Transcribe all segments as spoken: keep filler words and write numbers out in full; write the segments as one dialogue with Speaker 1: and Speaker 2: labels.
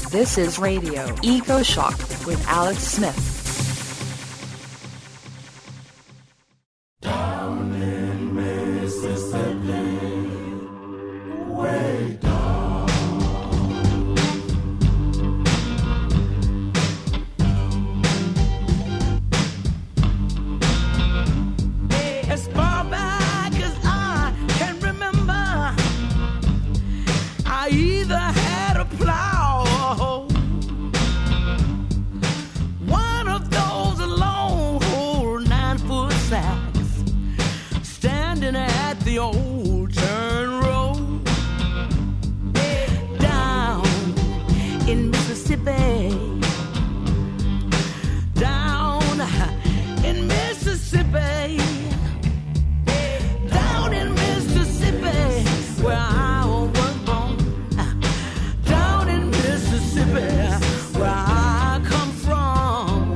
Speaker 1: This is Radio Eco Shock with Alex Smith.
Speaker 2: Down in Mississippi, way down.
Speaker 3: As far back as I can remember, I either had a plow or hoe. One of those long, old nine-foot sacks standing at the old turn road. Down in Mississippi, down in Mississippi, down in Mississippi, where I was born. Down in Mississippi, where I come from.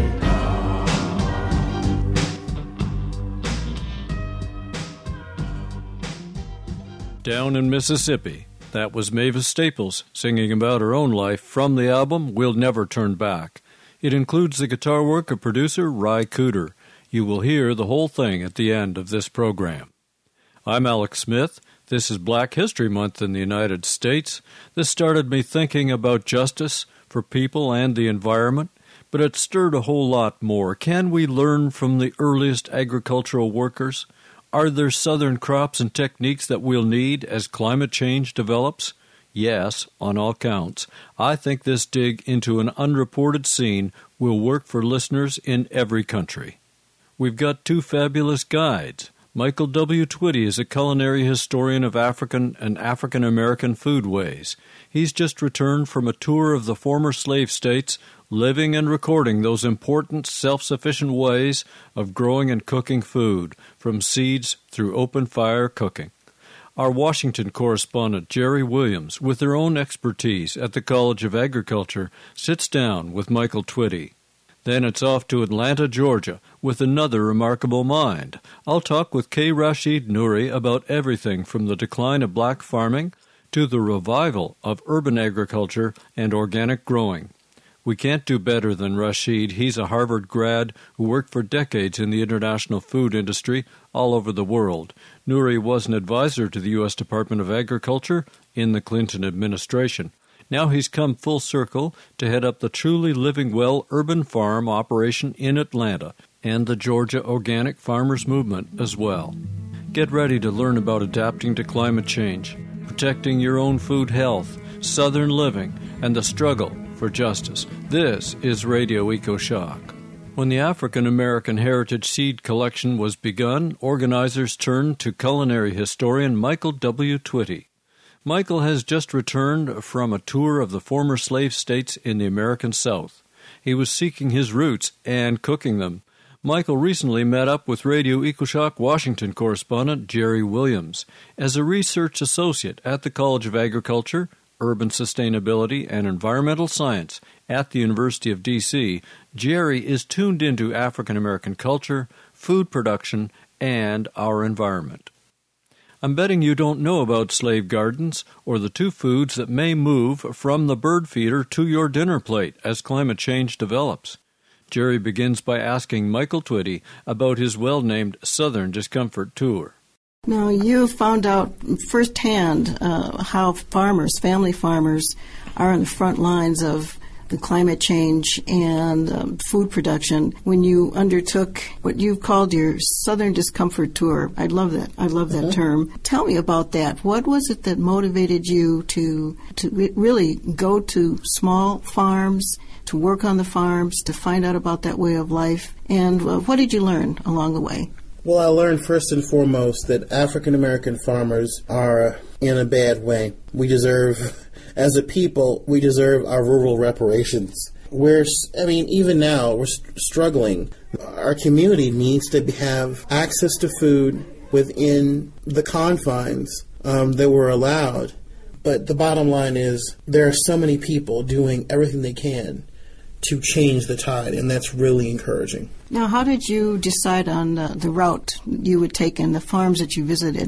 Speaker 4: Down in Mississippi. That was Mavis Staples singing about her own life from the album We'll Never Turn Back. It includes the guitar work of producer Ry Cooder. You will hear the whole thing at the end of this program. I'm Alex Smith. This is Black History Month in the United States. This started me thinking about justice for people and the environment, but it stirred a whole lot more. Can we learn from the earliest agricultural workers? Are there southern crops and techniques that we'll need as climate change develops? Yes, on all counts. I think this dig into an unreported scene will work for listeners in every country. We've got two fabulous guides. Michael W. Twitty is a culinary historian of African and African-American foodways. He's just returned from a tour of the former slave states, living and recording those important self-sufficient ways of growing and cooking food, from seeds through open-fire cooking. Our Washington correspondent, Jerry Williams, with her own expertise at the College of Agriculture, sits down with Michael Twitty. Then it's off to Atlanta, Georgia, with another remarkable mind. I'll talk with K. Rashid Nouri about everything from the decline of black farming to the revival of urban agriculture and organic growing. We can't do better than Rashid. He's a Harvard grad who worked for decades in the international food industry all over the world. Nouri was an advisor to the U S Department of Agriculture in the Clinton administration. Now he's come full circle to head up the Truly Living Well urban farm operation in Atlanta and the Georgia Organic Farmers Movement as well. Get ready to learn about adapting to climate change, protecting your own food health, southern living, and the struggle for justice. This is Radio Eco Shock. When the African American Heritage Seed Collection was begun, organizers turned to culinary historian Michael W. Twitty. Michael has just returned from a tour of the former slave states in the American South. He was seeking his roots and cooking them. Michael recently met up with Radio EcoShock Washington correspondent Jerry Williams. As a research associate at the College of Agriculture, Urban Sustainability, and Environmental Science at the University of D C, Jerry is tuned into African American culture, food production, and our environment. I'm betting you don't know about slave gardens or the two foods that may move from the bird feeder to your dinner plate as climate change develops. Jerry begins by asking Michael Twitty about his well-named Southern Discomfort Tour.
Speaker 5: Now, you found out firsthand uh, how farmers, family farmers, are on the front lines of the climate change and um, food production when you undertook what you've called your Southern Discomfort Tour. I love that. I love that uh-huh. term. Tell me about that. What was it that motivated you to to re- really go to small farms, to work on the farms, to find out about that way of life? And uh, what did you learn along the way?
Speaker 6: Well, I learned first and foremost that African American farmers are in a bad way. We deserve, as a people, we deserve our rural reparations. We're, I mean, even now, we're struggling. Our community needs to have access to food within the confines um, that we're allowed. But the bottom line is there are so many people doing everything they can to change the tide, and that's really encouraging.
Speaker 5: Now, how did you decide on uh, the route you would take and the farms that you visited?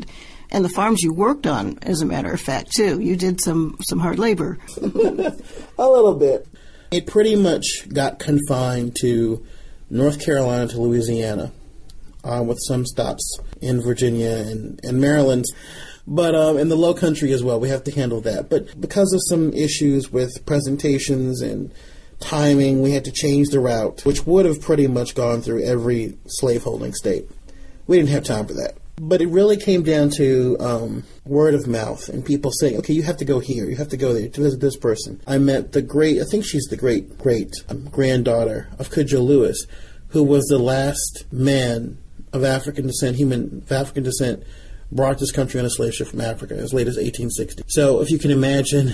Speaker 5: and the farms you worked on, as a matter of fact, too. You did some, some hard labor.
Speaker 6: A little bit. It pretty much got confined to North Carolina to Louisiana, uh, with some stops in Virginia and, and Maryland. But um, in the Low Country as well, we have to handle that. But because of some issues with presentations and timing, we had to change the route, which would have pretty much gone through every slaveholding state. We didn't have time for that. But it really came down to um, word of mouth and people saying, okay, you have to go here, you have to go there to visit this person. I met the great, I think she's the great, great um, granddaughter of Cudjoe Lewis, who was the last man of African descent, human of African descent, brought this country on a slave ship from Africa as late as eighteen sixty. So if you can imagine,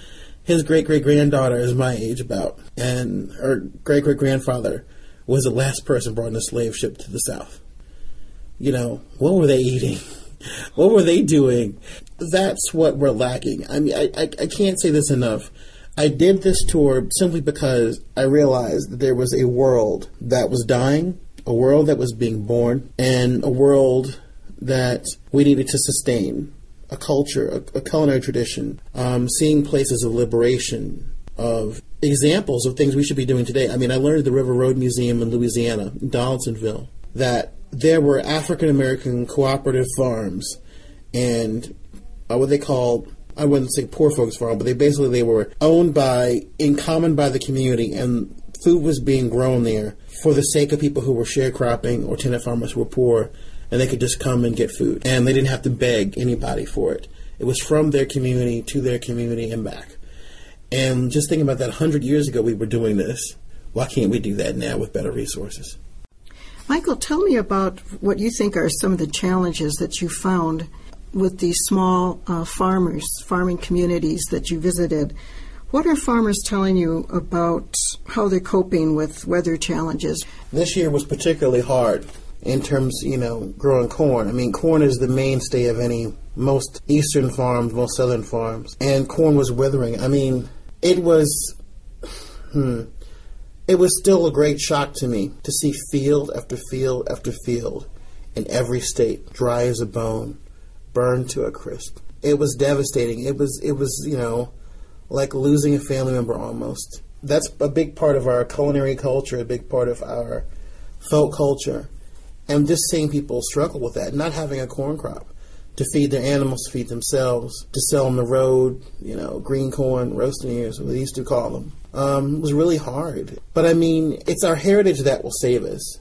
Speaker 6: his great-great-granddaughter is my age about, and her great-great-grandfather was the last person brought on a slave ship to the South. You know, what were they eating? What were they doing? That's what we're lacking. I mean, I, I, I can't say this enough. I did this tour simply because I realized that there was a world that was dying, a world that was being born, and a world that we needed to sustain. A culture, a, a culinary tradition, um, seeing places of liberation, of examples of things we should be doing today. I mean, I learned at the River Road Museum in Louisiana, in Donaldsonville, that there were African-American cooperative farms and uh, what they called, I wouldn't say poor folks farm, but they basically, they were owned by, in common by the community, and food was being grown there for the sake of people who were sharecropping or tenant farmers who were poor, and they could just come and get food. And they didn't have to beg anybody for it. It was from their community to their community and back. And just thinking about that, one hundred years ago we were doing this. Why can't we do that now with better resources?
Speaker 5: Michael, tell me about what you think are some of the challenges that you found with these small uh, farmers, farming communities that you visited. What are farmers telling you about how they're coping with weather challenges?
Speaker 6: This year was particularly hard in terms, you know, growing corn. I mean, corn is the mainstay of any, most eastern farms, most southern farms. And corn was withering. I mean, it was, hmm, it was still a great shock to me to see field after field after field in every state, dry as a bone, burned to a crisp. It was devastating. It was, it was, you know, like losing a family member almost. That's a big part of our culinary culture, a big part of our folk culture. And just seeing people struggle with that, not having a corn crop to feed their animals, to feed themselves, to sell on the road, you know, green corn, roasting ears, what they used to call them, um, was really hard. But I mean, it's our heritage that will save us.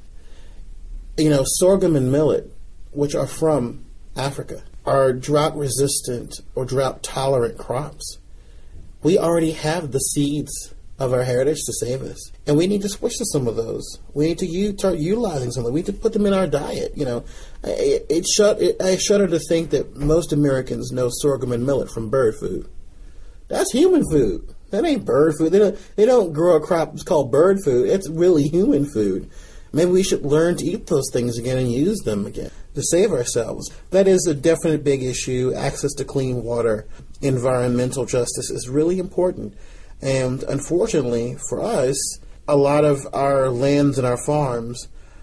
Speaker 6: You know, sorghum and millet, which are from Africa, are drought-resistant or drought-tolerant crops. We already have the seeds of our heritage to save us. And we need to switch to some of those. We need to use, start utilizing some of them. We need to put them in our diet. You know, it, it, shud, it, I shudder to think that most Americans know sorghum and millet from bird food. That's human food. That ain't bird food. They don't, they don't grow a crop that's called bird food. It's really human food. Maybe we should learn to eat those things again and use them again to save ourselves. That is a definite big issue. Access to clean water, environmental justice is really important. And unfortunately for us, a lot of our lands and our farms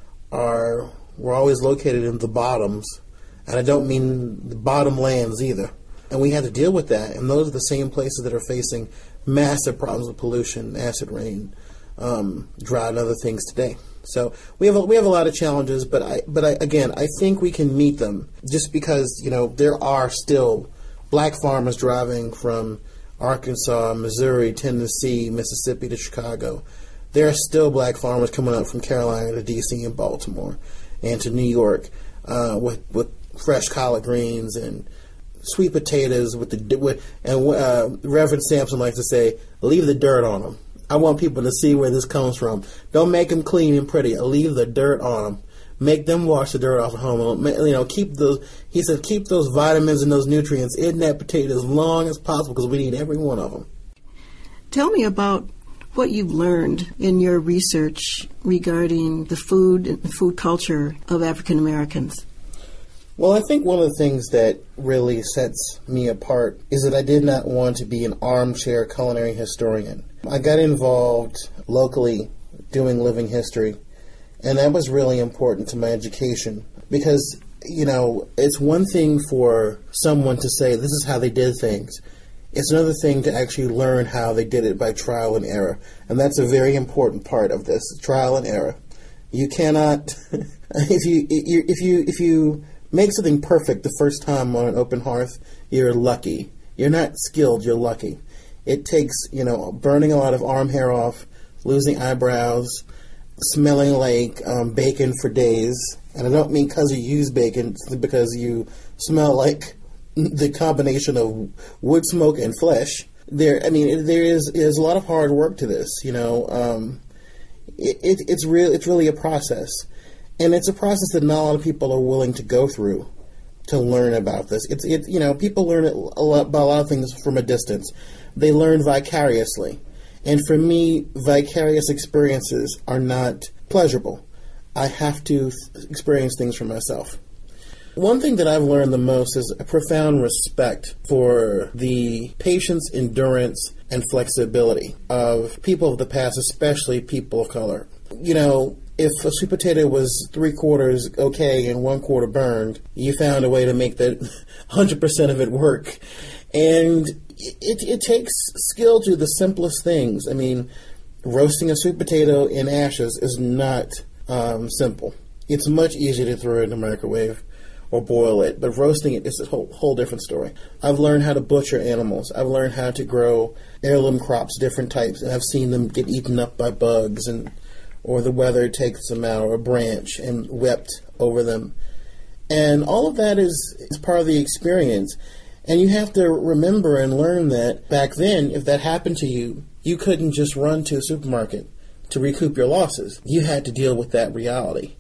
Speaker 6: are, we're always located in the bottoms. And I don't mean the bottom lands either. And we have to deal with that. And those are the same places that are facing massive problems with pollution, acid rain, um, drought, and other things today. So we have a, we have a lot of challenges, but I but I, again, I think we can meet them just because, you know, there are still black farmers driving from Arkansas, Missouri, Tennessee, Mississippi to Chicago. There are still black farmers coming up from Carolina to D C and Baltimore and to New York uh, with with fresh collard greens and sweet potatoes with the with, and uh, Reverend Sampson likes to say, "Leave the dirt on them." I want people to see where this comes from. Don't make them clean and pretty. Leave the dirt on them. Make them wash the dirt off at home. You know, keep those. He said, keep those vitamins and those nutrients in that potato as long as possible because we need every one of them.
Speaker 5: Tell me about what you've learned in your research regarding the food and food culture of African Americans.
Speaker 6: Well, I think one of the things that really sets me apart is that I did not want to be an armchair culinary historian. I got involved locally doing living history, and that was really important to my education because you know, it's one thing for someone to say this is how they did things. It's another thing to actually learn how they did it by trial and error. And that's a very important part of this, trial and error. You cannot, if you if you if you make something perfect the first time on an open hearth, you're lucky. You're not skilled, you're lucky. It takes, you know, burning a lot of arm hair off, losing eyebrows, smelling like um, bacon for days. And I don't mean because you use bacon, it's because you smell like the combination of wood smoke and flesh. There, I mean, there is is a lot of hard work to this. You know, um, it, it, it's real. It's really a process, and it's a process that not a lot of people are willing to go through to learn about this. It's it. You know, people learn a lot about a lot of things from a distance. They learn vicariously, and for me, vicarious experiences are not pleasurable. I have to experience things for myself. One thing that I've learned the most is a profound respect for the patience, endurance, and flexibility of people of the past, especially people of color. You know, if a sweet potato was three quarters okay and one quarter burned, you found a way to make that one hundred percent of it work. And it, it takes skill to do the simplest things. I mean, roasting a sweet potato in ashes is not um, simple. It's much easier to throw it in the microwave or boil it, but roasting it is a whole, whole different story. I've learned how to butcher animals. I've learned how to grow heirloom crops, different types, and I've seen them get eaten up by bugs, and or the weather takes them out, or a branch, and wept over them. And all of that is, is part of the experience. And you have to remember and learn that back then, if that happened to you, you couldn't just run to a supermarket to recoup your losses. You had to deal with that reality.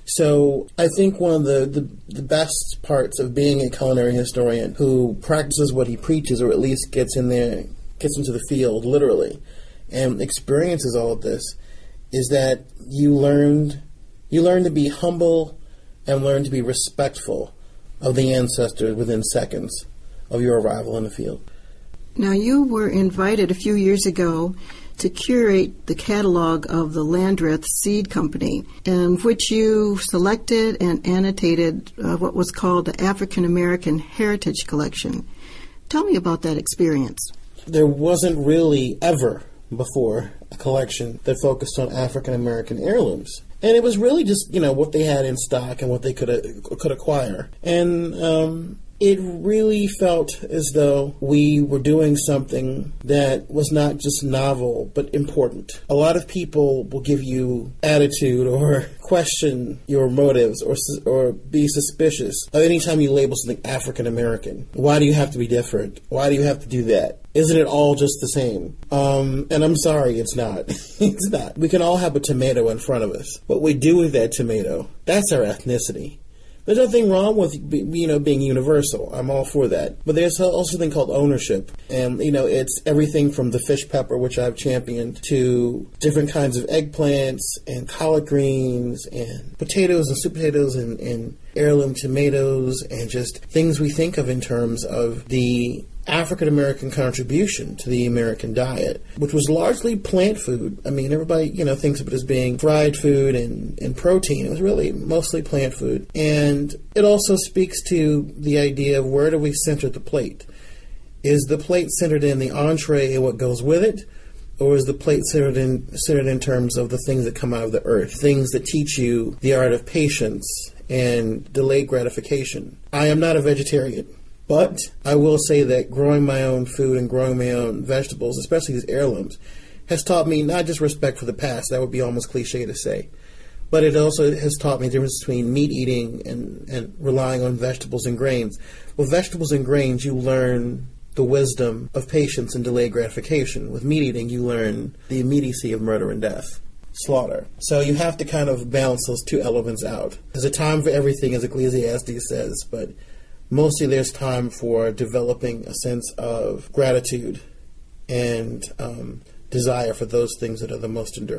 Speaker 6: So I think one of the, the, the best parts of being a culinary historian who practices what he preaches, or at least gets in there, gets into the field literally, and experiences all of this, is that you learned you learn to be humble and learn to be respectful of the ancestors within seconds of your arrival in the field.
Speaker 5: Now, you were invited a few years ago to curate the catalog of the Landreth Seed Company, in which you selected and annotated uh, what was called the African American Heritage Collection. Tell me about that experience.
Speaker 6: There wasn't really ever before a collection that focused on African American heirlooms. And it was really just, you know, what they had in stock and what they could uh, could acquire. And um it really felt as though we were doing something that was not just novel, but important. A lot of people will give you attitude or question your motives or or be suspicious of any time you label something African American. Why do you have to be different? Why do you have to do that? Isn't it all just the same? Um, and I'm sorry, it's not. It's not. We can all have a tomato in front of us. What we do with that tomato, that's our ethnicity. There's nothing wrong with, you know, being universal. I'm all for that. But there's also something called ownership. And, you know, it's everything from the fish pepper, which I've championed, to different kinds of eggplants and collard greens and potatoes and sweet potatoes and, and heirloom tomatoes and just things we think of in terms of the African American contribution to the American diet, which was largely plant food. I mean, everybody, you know, thinks of it as being fried food and, and protein. It was really mostly plant food. And it also speaks to the idea of where do we center the plate? Is the plate centered in the entree and what goes with it? Or is the plate centered in, centered in terms of the things that come out of the earth, things that teach you the art of patience and delayed gratification? I am not a vegetarian. But I will say that growing my own food and growing my own vegetables, especially these heirlooms, has taught me not just respect for the past. That would be almost cliche to say. But it also has taught me the difference between meat eating and, and relying on vegetables and grains. With vegetables and grains, you learn the wisdom of patience and delayed gratification. With meat eating, you learn the immediacy of murder and death, slaughter. So you have to kind of balance those two elements out. There's a time for everything, as Ecclesiastes says, but mostly there's time for developing a sense of gratitude and um, desire for those things that are the most enduring.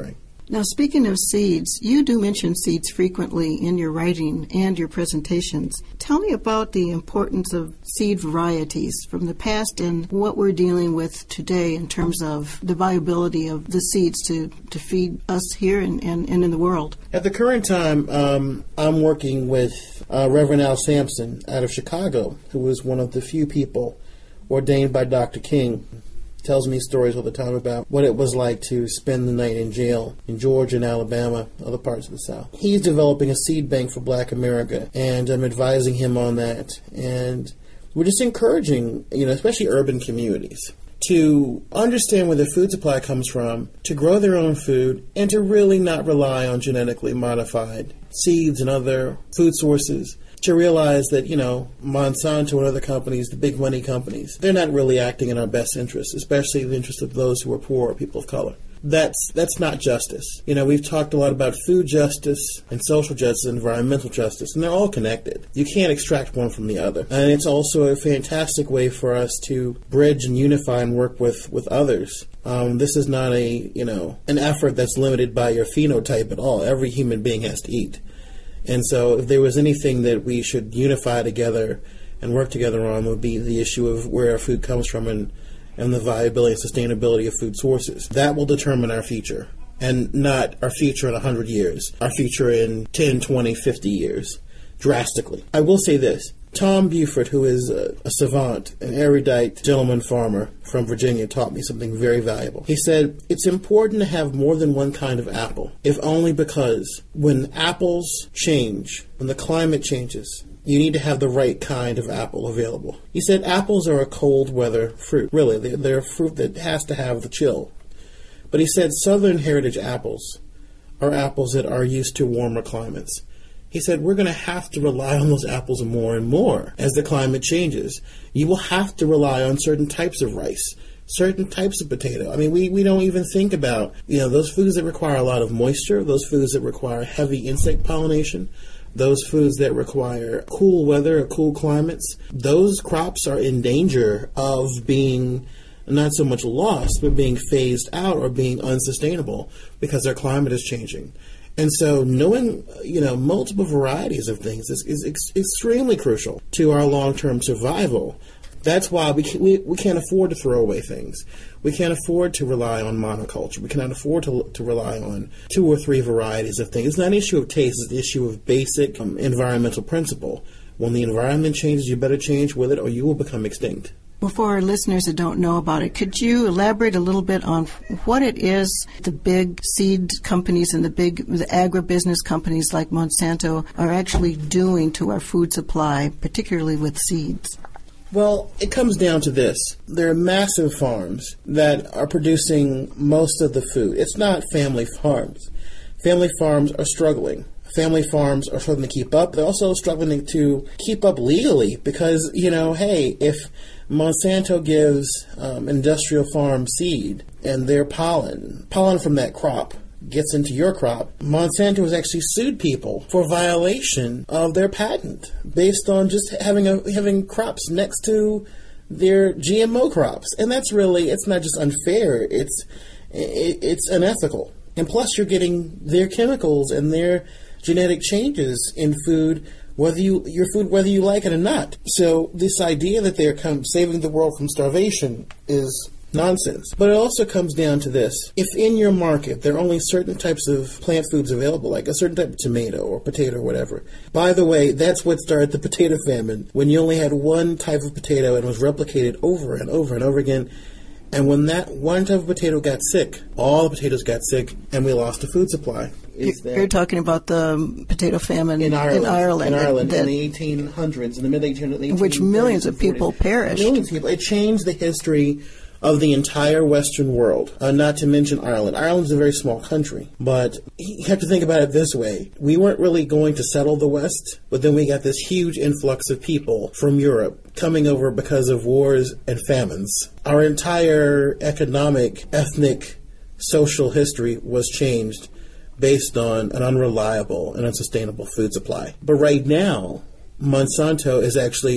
Speaker 5: Now, speaking of seeds, you do mention seeds frequently in your writing and your presentations. Tell me about the importance of seed varieties from the past and what we're dealing with today in terms of the viability of the seeds to, to feed us here and, and, and in the world.
Speaker 6: At the current time, um, I'm working with uh, Reverend Al Sampson out of Chicago, who was one of the few people ordained by Doctor King. Tells me stories all the time about what it was like to spend the night in jail in Georgia and Alabama, other parts of the South. He's developing a seed bank for Black America, and I'm advising him on that. And we're just encouraging, you know, especially urban communities, to understand where their food supply comes from, to grow their own food, and to really not rely on genetically modified seeds and other food sources. To realize that, you know, Monsanto and other companies, the big money companies, they're not really acting in our best interest, especially the interest of those who are poor or people of color. That's that's not justice. You know, we've talked a lot about food justice and social justice and environmental justice, and they're all connected. You can't extract one from the other. And it's also a fantastic way for us to bridge and unify and work with, with others. Um, this is not a, you know, an effort that's limited by your phenotype at all. Every human being has to eat. And so if there was anything that we should unify together and work together on, would be the issue of where our food comes from and, and the viability and sustainability of food sources. That will determine our future, and not our future in one hundred years, our future in ten, twenty, fifty years, drastically. I will say this. Tom Buford, who is a, a savant, an erudite gentleman farmer from Virginia, taught me something very valuable. He said, it's important to have more than one kind of apple, if only because when apples change, when the climate changes, you need to have the right kind of apple available. He said apples are a cold weather fruit. Really, they're, they're a fruit that has to have the chill. But he said Southern Heritage apples are apples that are used to warmer climates. He said, we're going to have to rely on those apples more and more as the climate changes. You will have to rely on certain types of rice, certain types of potato. I mean, we, we don't even think about, you know, those foods that require a lot of moisture, those foods that require heavy insect pollination, those foods that require cool weather or cool climates. Those crops are in danger of being not so much lost, but being phased out or being unsustainable because their climate is changing. And so knowing, you know, multiple varieties of things is, is ex- extremely crucial to our long-term survival. That's why we, can, we we can't afford to throw away things. We can't afford to rely on monoculture. We cannot afford to to rely on two or three varieties of things. It's not an issue of taste. It's an issue of basic um, environmental principle. When the environment changes, you better change with it or you will become extinct.
Speaker 5: Well, for our listeners that don't know about it, could you elaborate a little bit on what it is the big seed companies and the big the agribusiness companies like Monsanto are actually doing to our food supply, particularly with seeds?
Speaker 6: Well, it comes down to this. There are massive farms that are producing most of the food. It's not family farms. Family farms are struggling. Family farms are struggling to keep up. They're also struggling to keep up legally because, you know, hey, if Monsanto gives um, industrial farm seed and their pollen, pollen from that crop gets into your crop, Monsanto has actually sued people for violation of their patent based on just having a, having crops next to their G M O crops. And that's really, it's not just unfair, it's it, it's unethical. And plus you're getting their chemicals and their genetic changes in food, whether you your food, whether you like it or not. So this idea that they're come saving the world from starvation is nonsense. But it also comes down to this. If in your market there are only certain types of plant foods available, like a certain type of tomato or potato or whatever. By the way, that's what started the potato famine, when you only had one type of potato and it was replicated over and over and over again. And when that one type of potato got sick, all the potatoes got sick, and we lost the food supply.
Speaker 5: Is You're that talking about the potato famine
Speaker 6: in Ireland.
Speaker 5: In Ireland,
Speaker 6: in, Ireland,
Speaker 5: that,
Speaker 6: in the eighteen hundreds, in the mid eighteen hundreds.
Speaker 5: In which millions of people perished.
Speaker 6: Millions of people. It changed the history of the entire Western world, uh, not to mention Ireland. Ireland's a very small country, but you have to think about it this way. We weren't really going to settle the West, but then we got this huge influx of people from Europe coming over because of wars and famines. Our entire economic, ethnic, social history was changed based on an unreliable and unsustainable food supply. But right now, Monsanto is actually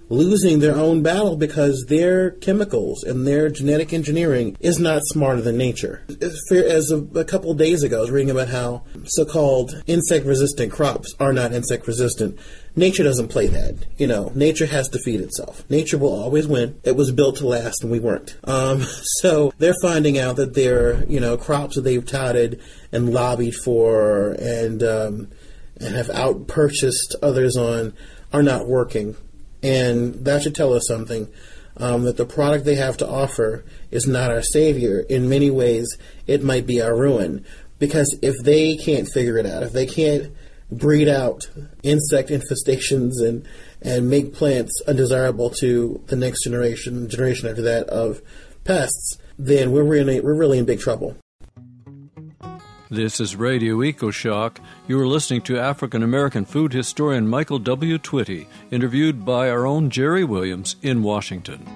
Speaker 6: losing their own battle because their chemicals and their genetic engineering is not smarter than nature. As a, a couple of days ago, I was reading about how so-called insect-resistant crops are not insect-resistant. Nature doesn't play that. You know, nature has to feed itself. Nature will always win. It was built to last, and we weren't. Um, so they're finding out that their, you know, crops that they've touted and lobbied for and um, and have out-purchased others on are not working. And that should tell us something, um, that the product they have to offer is not our savior. In many ways, it might be our ruin. Because if they can't figure it out, if they can't breed out insect infestations and, and make plants undesirable to the next generation, generation after that of pests, then we're really, we're really in big trouble.
Speaker 4: This is Radio EcoShock. You are listening to African-American food historian Michael W. Twitty, interviewed by our own Jerry Williams in Washington.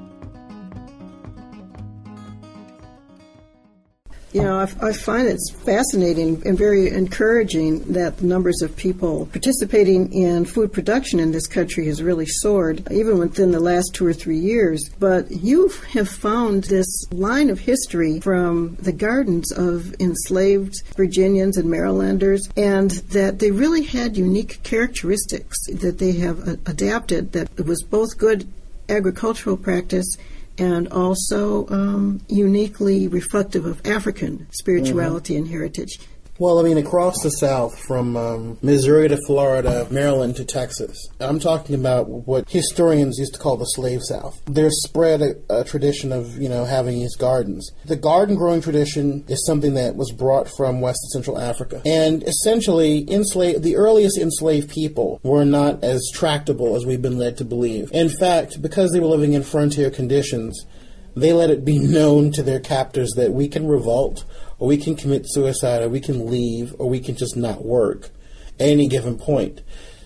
Speaker 5: You know, I, I find it's fascinating and very encouraging that the numbers of people participating in food production in this country has really soared, even within the last two or three years. But you have found this line of history from the gardens of enslaved Virginians and Marylanders, and that they really had unique characteristics that they have uh, adapted, that it was both good agricultural practice and also um, uniquely reflective of African spirituality mm-hmm. and heritage.
Speaker 6: Well, I mean, across the South, from um, Missouri to Florida, Maryland to Texas, I'm talking about what historians used to call the slave South. There's spread a, a tradition of, you know, having these gardens. The garden growing tradition is something that was brought from West and Central Africa. And essentially, enslaved, the earliest enslaved people were not as tractable as we've been led to believe. In fact, because they were living in frontier conditions, they let it be known to their captors that we can revolt, or we can commit suicide, or we can leave, or we can just not work at any given point.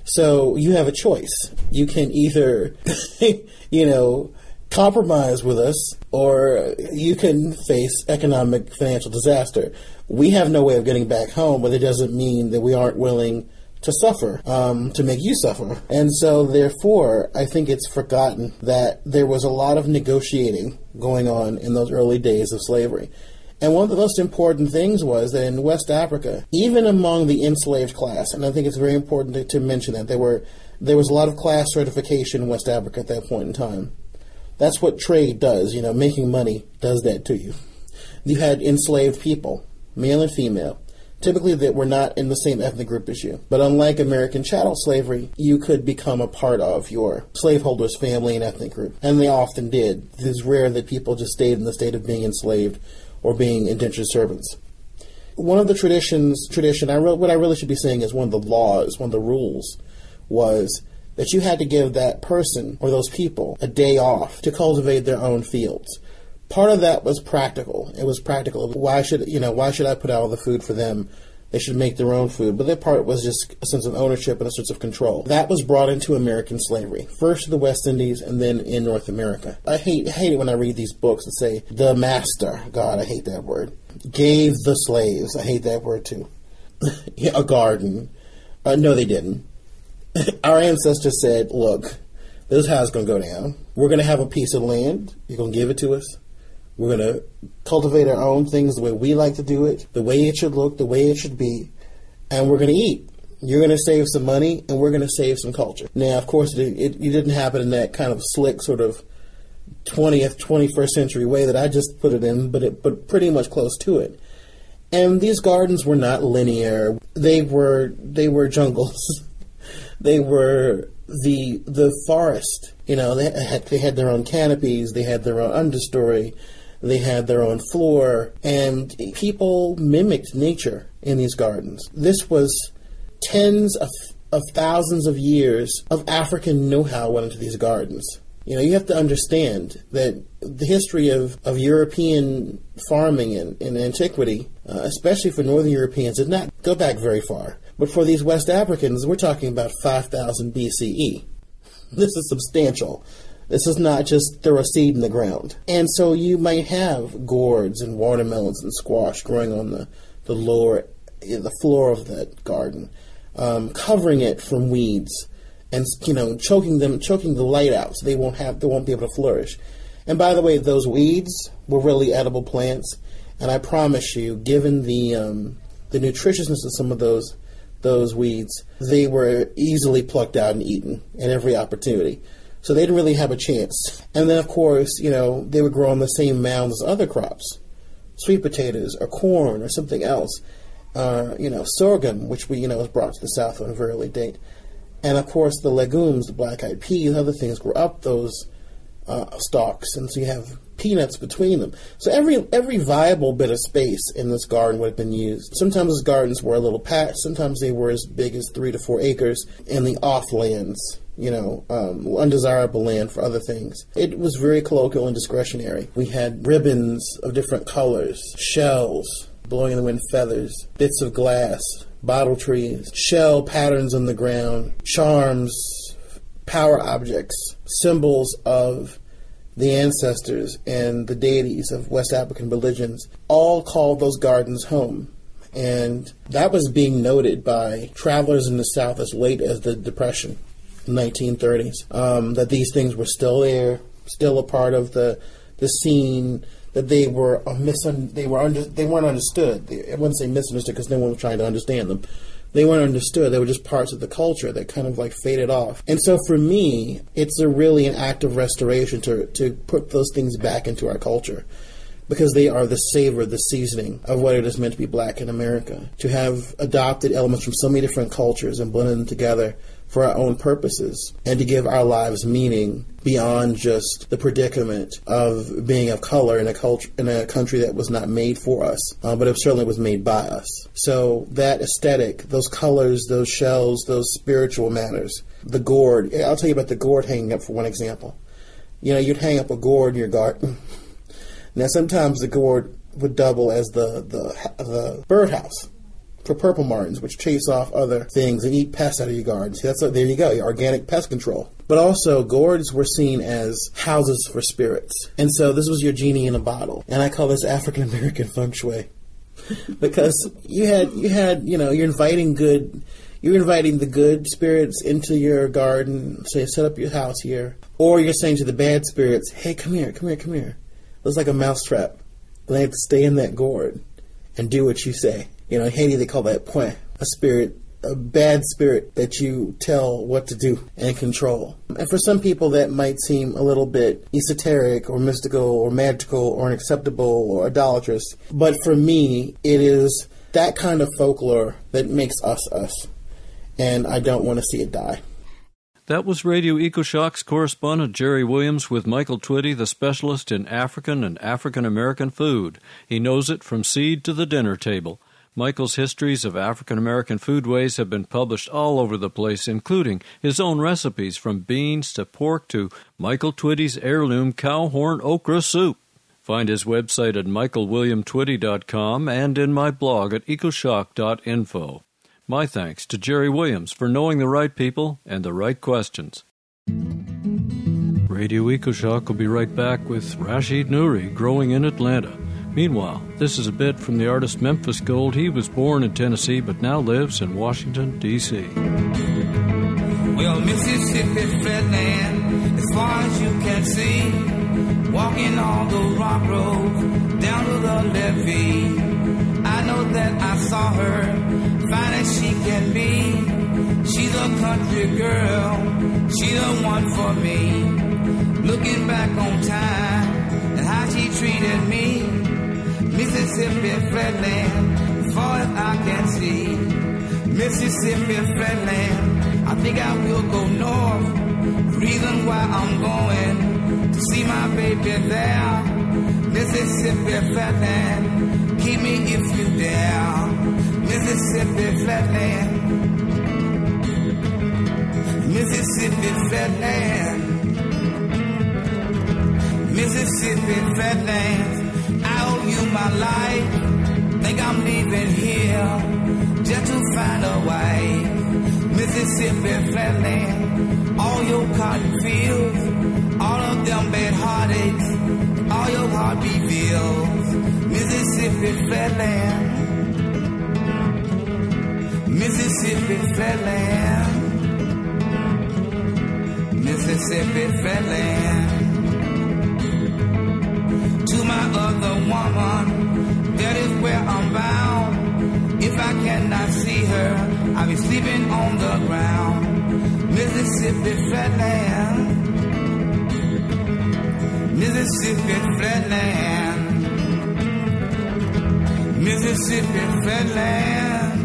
Speaker 6: So you have a choice. You can either, you know, compromise with us, or you can face economic, financial disaster. We have no way of getting back home, but it doesn't mean that we aren't willing to suffer, um, to make you suffer. And so, therefore, I think it's forgotten that there was a lot of negotiating going on in those early days of slavery. And one of the most important things was that in West Africa, even among the enslaved class, and I think it's very important to, to mention that, there were there was a lot of class certification in West Africa at that point in time. That's what trade does, you know, making money does that to you. You had enslaved people, male and female, typically that were not in the same ethnic group as you. But unlike American chattel slavery, you could become a part of your slaveholder's family and ethnic group. And they often did. It's rare that people just stayed in the state of being enslaved or being indentured servants. One of the traditions, tradition, I re- what I really should be saying is one of the laws, one of the rules, was that you had to give that person or those people a day off to cultivate their own fields. Part of that was practical. It was practical. Why should, you know, why should I put out all the food for them? They should make their own food. But that part was just a sense of ownership and a sense of control. That was brought into American slavery, first to the West Indies and then in North America. I hate hate it when I read these books that say, the master, God, I hate that word, gave the slaves, I hate that word too, a garden. Uh, no, they didn't. Our ancestors said, look, this is how it's going to go down. We're going to have a piece of land. You're going to give it to us. We're going to cultivate our own things the way we like to do it, the way it should look, the way it should be, and we're going to eat. You're going to save some money, and we're going to save some culture. Now, of course, it, it, it didn't happen in that kind of slick sort of twentieth, twenty-first century way that I just put it in, but it, but pretty much close to it. And these gardens were not linear. They were they were jungles. They were the the forest. You know, they had, they had their own canopies. They had their own understory. They had their own floor, and people mimicked nature in these gardens. This was tens of, of thousands of years of African know-how went into these gardens. You know, you have to understand that the history of, of European farming in, in antiquity, uh, especially for Northern Europeans, did not go back very far. But for these West Africans, we're talking about five thousand B C E. This is substantial. This is not just throw a seed in the ground. And so you might have gourds and watermelons and squash growing on the, the lower, the floor of that garden, um, covering it from weeds. and, you know, choking them, choking the light out, so they won't have, they won't be able to flourish. And by the way, those weeds were really edible plants, and I promise you, given the um, the nutritiousness of some of those those weeds, they were easily plucked out and eaten at every opportunity. So they didn't really have a chance. And then, of course, you know, they would grow on the same mound as other crops, sweet potatoes or corn or something else, uh, you know, sorghum, which we, you know, was brought to the South on a very early date. And, of course, the legumes, the black-eyed peas, and other things grew up those uh, stalks, and so you have peanuts between them. So every every viable bit of space in this garden would have been used. Sometimes those gardens were a little patch, sometimes they were as big as three to four acres in the off-lands, you know, um, undesirable land for other things. It was very colloquial and discretionary. We had ribbons of different colors, shells, blowing in the wind feathers, bits of glass, bottle trees, shell patterns on the ground, charms, power objects, symbols of the ancestors and the deities of West African religions, all called those gardens home. And that was being noted by travelers in the South as late as the Depression, nineteen thirties, um, that these things were still there, still a part of the the scene, that they were a misun- they were under- they weren't understood. They, I wouldn't say misunderstood because no one was trying to understand them. They weren't understood. They were just parts of the culture that kind of like faded off. And so for me, it's a really an act of restoration to to put those things back into our culture, because they are the savor, the seasoning of what it is meant to be black in America. To have adopted elements from so many different cultures and blended them together for our own purposes, and to give our lives meaning beyond just the predicament of being of color in a culture in a country that was not made for us, uh, but it certainly was made by us. So that aesthetic, those colors, those shells, those spiritual matters, the gourd. I'll tell you about the gourd hanging up for one example. You know, you'd hang up a gourd in your garden. Now, sometimes the gourd would double as the the, the birdhouse for purple martins, which chase off other things and eat pests out of your garden. See, that's there you go, your organic pest control. But also, gourds were seen as houses for spirits, and so this was your genie in a bottle. And I call this African American feng shui, because you had you had you know you're inviting good. You're inviting the good spirits into your garden, say, set up your house here, or you're saying to the bad spirits, hey, come here, come here, come here. Looks like a mousetrap. They have to stay in that gourd and do what you say. You know, in Haiti they call that point, a spirit, a bad spirit that you tell what to do and control. And for some people that might seem a little bit esoteric or mystical or magical or unacceptable or idolatrous. But for me, it is that kind of folklore that makes us us. And I don't want to see it die.
Speaker 4: That was Radio EcoShock's correspondent Jerry Williams with Michael Twitty, the specialist in African and African-American food. He knows it from seed to the dinner table. Michael's histories of African-American foodways have been published all over the place, including his own recipes from beans to pork to Michael Twitty's heirloom cow horn okra soup. Find his website at michael william twitty dot com and in my blog at ecoshock dot info. My thanks to Jerry Williams for knowing the right people and the right questions. Radio EcoShock will be right back with Rashid Nouri, Growing in Atlanta. Meanwhile, this is a bit from the artist Memphis Gold. He was born in Tennessee but now lives in Washington, D C
Speaker 7: Well, Mississippi flatland, as far as you can see, walking on the rock road down to the levee. I know that I saw her, fine as she can be. She's a country girl, she the one for me. Looking back on time and how she treated me, Mississippi flatland, as far as I can see. Mississippi flatland, I think I will go north. Reason why I'm going to see my baby there. Mississippi flatland, keep me if you dare. Mississippi flatland, Mississippi flatland, Mississippi flatland. I owe you my life. Think I'm leaving here just to find a wife. Mississippi flatland, all your cotton fields, all of them bad heartaches, all your heart reveals. Mississippi flatland, Mississippi flatland, Mississippi flatland. To my other woman, that is where I'm bound. If I cannot see her, I'll be sleeping on the ground. Mississippi flatland. Mississippi flatland. Mississippi flatland.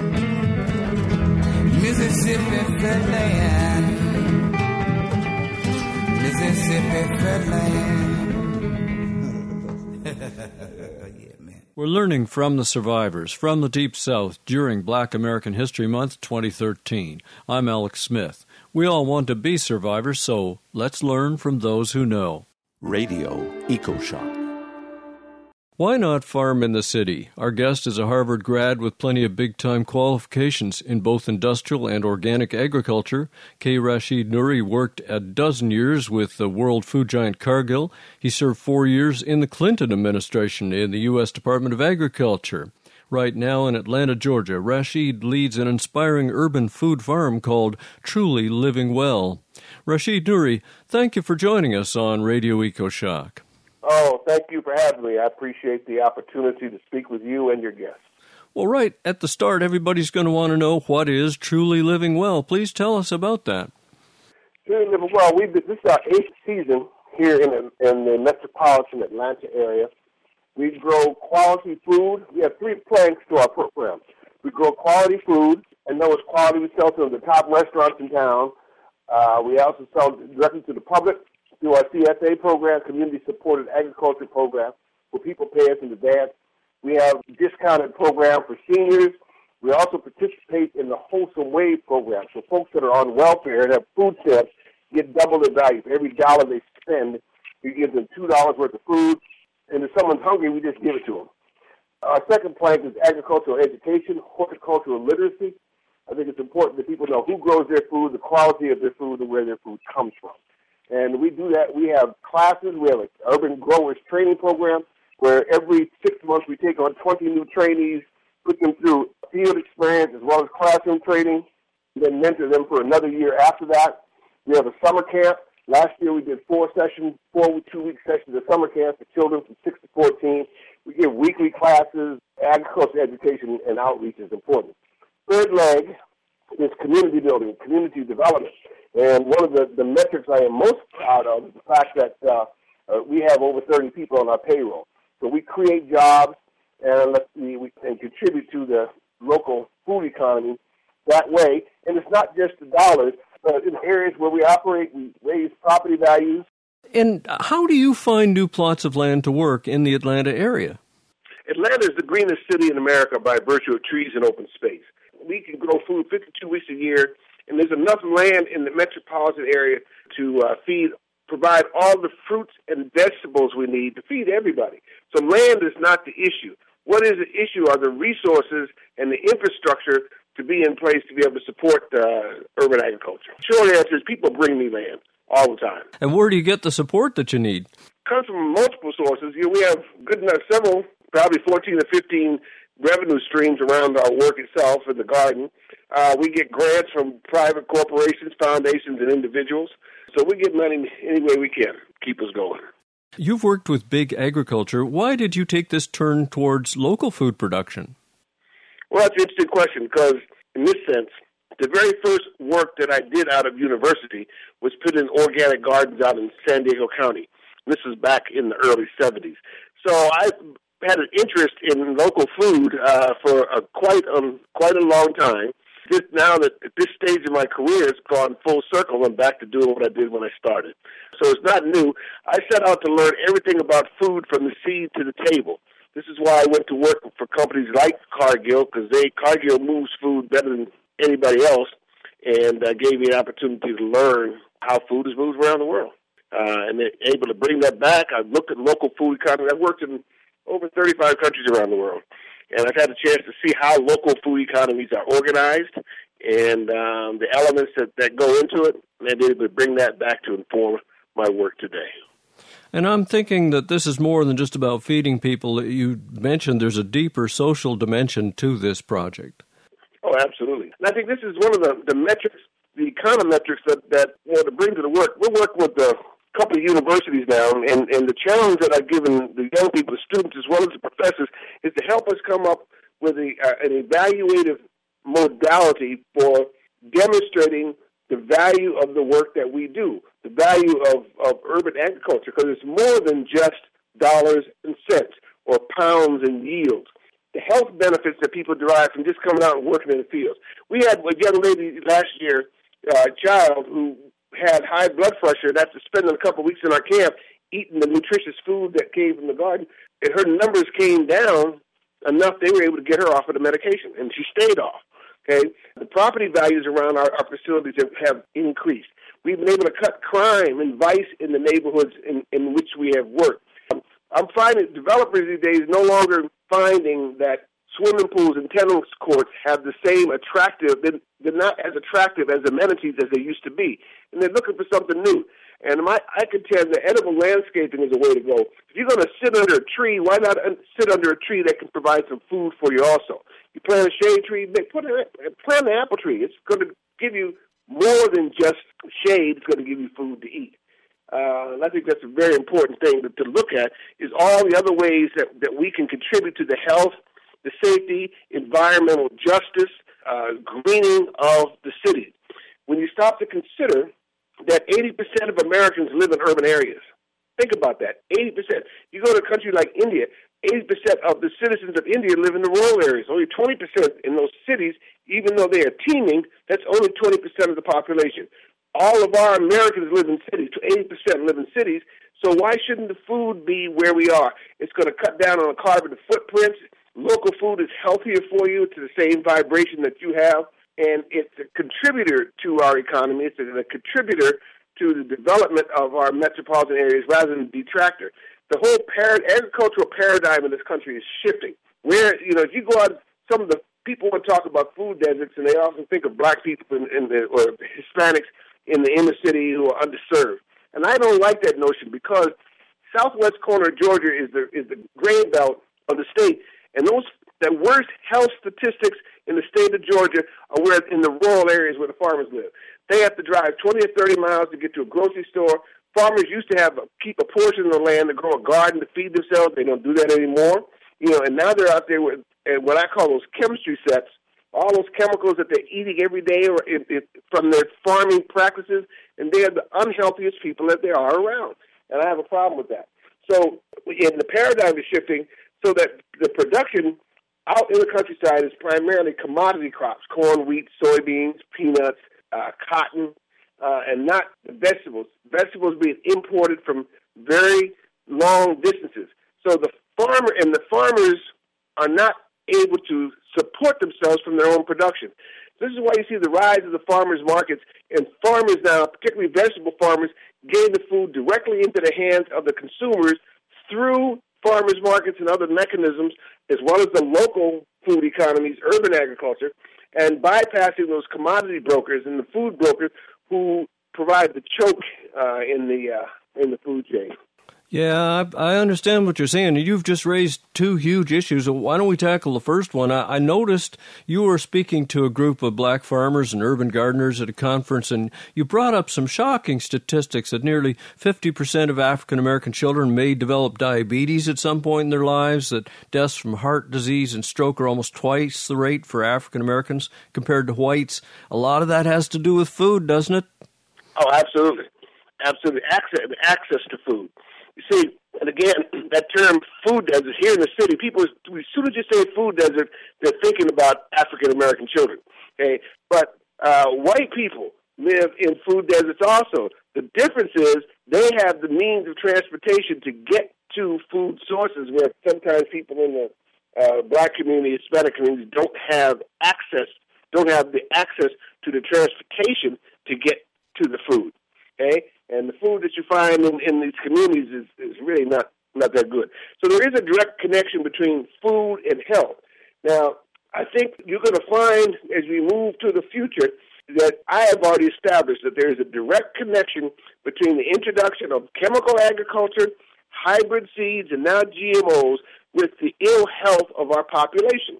Speaker 7: Mississippi flatland. Mississippi flatland. Yeah, man.
Speaker 4: We're learning from the survivors from the Deep South during Black American History Month twenty thirteen. I'm Alex Smith. We all want to be survivors, so let's learn from those who know.
Speaker 2: Radio EcoShock.
Speaker 4: Why not farm in the city? Our guest is a Harvard grad with plenty of big-time qualifications in both industrial and organic agriculture. K. Rashid Nuri worked a dozen years with the world food giant Cargill. He served four years in the Clinton administration in the U S Department of Agriculture. Right now in Atlanta, Georgia, Rashid leads an inspiring urban food farm called Truly Living Well. Rashid Nuri, thank you for joining us on Radio EcoShock.
Speaker 8: Oh, thank you for having me. I appreciate the opportunity to speak with you and your guests.
Speaker 4: Well, right at the start, everybody's going to want to know what is Truly Living Well. Please tell us about that.
Speaker 8: Truly Living Well, we've been, this is our eighth season here in, in the metropolitan Atlanta area. We grow quality food. We have three planks to our program. We grow quality food, and those quality we sell to the top restaurants in town. Uh, we also sell directly to the public through our C S A program, Community Supported Agriculture Program, where people pay us in advance. We have a discounted program for seniors. We also participate in the Wholesome Wage program. So folks that are on welfare and have food stamps get double their value. For every dollar they spend, we give them two dollars worth of food. And if someone's hungry, we just give it to them. Our second plank is agricultural education, horticultural literacy. I think it's important that people know who grows their food, the quality of their food, and where their food comes from. And we do that. We have classes. We have an urban growers training program where every six months we take on twenty new trainees, put them through field experience as well as classroom training, and then mentor them for another year after that. We have a summer camp. Last year we did four sessions, four two-week sessions of summer camp for children from six to fourteen. We give weekly classes. Agriculture education and outreach is important. Third leg is community building, community development. And one of the, the metrics I am most proud of is the fact that uh, uh, we have over thirty people on our payroll. So we create jobs and, let, we, we, and contribute to the local food economy that way. And it's not just the dollars. But in areas where we operate, we raise property values.
Speaker 4: And how do you find new plots of land to work in the Atlanta area?
Speaker 8: Atlanta is the greenest city in America by virtue of trees and open space. We can grow food fifty-two weeks a year, and there's enough land in the metropolitan area to uh, feed, provide all the fruits and vegetables we need to feed everybody. So land is not the issue. What is the issue are the resources and the infrastructure to be in place to be able to support uh, urban agriculture. Short answer is people bring me land all the time.
Speaker 4: And where do you get the support that you need?
Speaker 8: It comes from multiple sources. You know, we have good enough, several, probably fourteen or fifteen revenue streams around our work itself in the garden. Uh, we get grants from private corporations, foundations, and individuals. So we get money any way we can, keep us going.
Speaker 4: You've worked with big agriculture. Why did you take this turn towards local food production?
Speaker 8: Well, that's an interesting question because, in this sense, the very first work that I did out of university was put in organic gardens out in San Diego County. This was back in the early seventies. So I had an interest in local food uh, for a, quite, a, quite a long time. Just now that at this stage of my career, it's gone full circle. I'm back to doing what I did when I started. So it's not new. I set out to learn everything about food from the seed to the table. This is why I went to work for companies like Cargill, because they Cargill moves food better than anybody else, and uh, gave me an opportunity to learn how food is moved around the world. Uh, and they're able to bring that back. I've looked at local food economy. I've worked in over thirty-five countries around the world, and I've had a chance to see how local food economies are organized and um, the elements that, that go into it, and they're able to bring that back to inform my work today.
Speaker 4: And I'm thinking that this is more than just about feeding people. You mentioned there's a deeper social dimension to this project.
Speaker 8: Oh, absolutely. And I think this is one of the, the metrics the econometrics that, that you know, to bring to the work. We're working with a couple of universities now, and, and the challenge that I've given the young people, the students, as well as the professors, is to help us come up with a, uh, an evaluative modality for demonstrating the value of the work that we do, the value of, of urban agriculture, because it's more than just dollars and cents or pounds and yields. The health benefits that people derive from just coming out and working in the fields. We had a young lady last year, uh, a child who had high blood pressure, and after spending a couple of weeks in our camp eating the nutritious food that came from the garden, and her numbers came down enough they were able to get her off of the medication, and she stayed off. Okay, the property values around our, our facilities have, have increased. We've been able to cut crime and vice in the neighborhoods in, in which we have worked. I'm finding developers these days no longer finding that swimming pools and tennis courts have the same attractive, they're, they're not as attractive as amenities as they used to be. And they're looking for something new. And my, I contend that edible landscaping is a way to go. If you're going to sit under a tree, why not sit under a tree that can provide some food for you also? You plant a shade tree, put a, plant an apple tree. It's going to give you more than just shade. It's going to give you food to eat. Uh, and I think that's a very important thing to, to look at, is all the other ways that, that we can contribute to the health, the safety, environmental justice, uh, greening of the city. When you stop to consider that eighty percent of Americans live in urban areas. Think about that, eighty percent. You go to a country like India, eighty percent of the citizens of India live in the rural areas. Only twenty percent in those cities, even though they are teeming, that's only twenty percent of the population. All of our Americans live in cities, eighty percent live in cities, so why shouldn't the food be where we are? It's going to cut down on the carbon footprints. Local food is healthier for you to the same vibration that you have, and it's a contributor to our economy. It's a, a contributor to the development of our metropolitan areas rather than a detractor. The whole par- agricultural paradigm in this country is shifting. Where, you know, if you go out, some of the people want to talk about food deserts, and they often think of black people in, in the, or Hispanics in the inner city who are underserved. And I don't like that notion, because southwest corner of Georgia is the is the grain belt of the state, and those the worst health statistics in the state of Georgia are where in the rural areas where the farmers live. They have to drive twenty or thirty miles to get to a grocery store. Farmers used to have keep a portion of the land to grow a garden to feed themselves. They don't do that anymore, you know. And now they're out there with and what I call those chemistry sets. All those chemicals that they're eating every day or it, it, from their farming practices, and they are the unhealthiest people that there are around. And I have a problem with that. So and the paradigm is shifting so that the production out in the countryside is primarily commodity crops, corn, wheat, soybeans, peanuts, uh, cotton, uh, and not the vegetables. Vegetables being imported from very long distances. So the farmer and the farmers are not able to support themselves from their own production. This is why you see the rise of the farmers markets, and farmers now, particularly vegetable farmers, getting the food directly into the hands of the consumers through farmers markets and other mechanisms, as well as the local food economies, urban agriculture, and bypassing those commodity brokers and the food brokers who provide the choke uh, in the uh, in the food chain.
Speaker 4: Yeah, I, I understand what you're saying. You've just raised two huge issues. Why don't we tackle the first one? I, I noticed you were speaking to a group of black farmers and urban gardeners at a conference, and you brought up some shocking statistics that nearly fifty percent of African-American children may develop diabetes at some point in their lives, that deaths from heart disease and stroke are almost twice the rate for African-Americans compared to whites. A lot of that has to do with food, doesn't it?
Speaker 8: Oh, absolutely. Absolutely. Access, access to food. You see, and again, that term food desert here in the city, people, as soon as you say food desert, they're thinking about African-American children. Okay, But uh, white people live in food deserts also. The difference is they have the means of transportation to get to food sources where sometimes people in the uh, black community, Hispanic community don't have access, don't have the access to the transportation to get to the food. Okay? And the food that you find in, in these communities is, is really not, not that good. So there is a direct connection between food and health. Now, I think you're going to find as we move to the future that I have already established that there is a direct connection between the introduction of chemical agriculture, hybrid seeds, and now G M Os with the ill health of our population.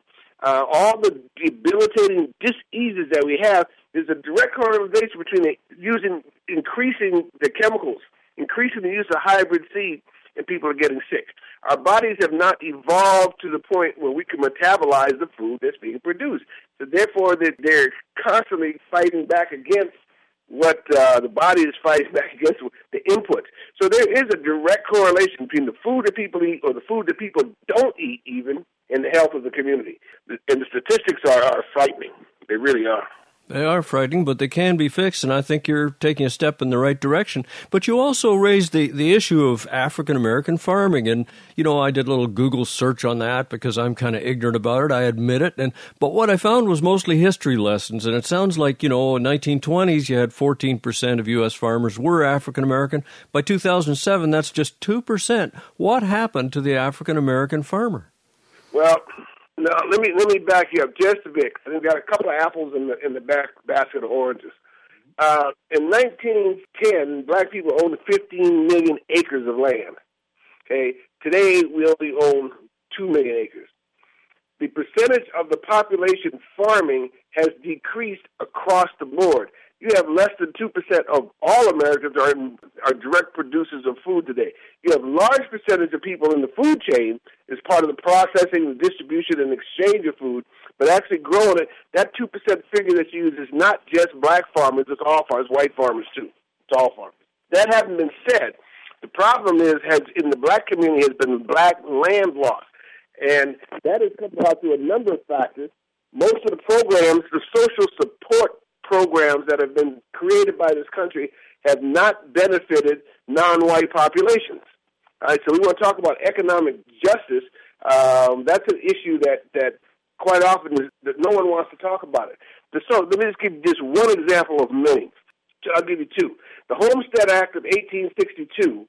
Speaker 8: uh, all the debilitating diseases that we have, there's a direct correlation between the, using increasing the chemicals, increasing the use of hybrid seed, and people are getting sick. Our bodies have not evolved to the point where we can metabolize the food that's being produced. So therefore, they're constantly fighting back against what uh, the body is fighting back against, the input. So there is a direct correlation between the food that people eat or the food that people don't eat even and the health of the community. And the statistics are, are frightening. They really are.
Speaker 4: They are frightening, but they can be fixed, and I think you're taking a step in the right direction. But you also raised the, the issue of African-American farming, and, you know, I did a little Google search on that because I'm kind of ignorant about it, I admit it. And But what I found was mostly history lessons, and it sounds like, you know, in the nineteen twenties, you had fourteen percent of U S farmers were African-American. By two thousand seven, that's just two percent. What happened to the African-American farmer?
Speaker 8: Well, now, let me let me back you up just a bit. I think we got a couple of apples in the in the back basket of oranges. Uh, in nineteen ten, black people owned fifteen million acres of land. Okay, today we only own two million acres. The percentage of the population farming has decreased across the board. You have less than two percent of all Americans are are direct producers of food today. You have a large percentage of people in the food chain as part of the processing, the distribution, and exchange of food, but actually growing it. That two percent figure that you use is not just black farmers, it's all farmers, white farmers too. It's all farmers. That having been said, the problem is, has in the black community has been black land loss, and that has come out through a number of factors. Most of the programs, the social support programs that have been created by this country have not benefited non-white populations. All right, so we want to talk about economic justice. Um, that's an issue that, that quite often is, that no one wants to talk about it. So let me just give you just one example of many. I'll give you two. The Homestead Act of eighteen sixty-two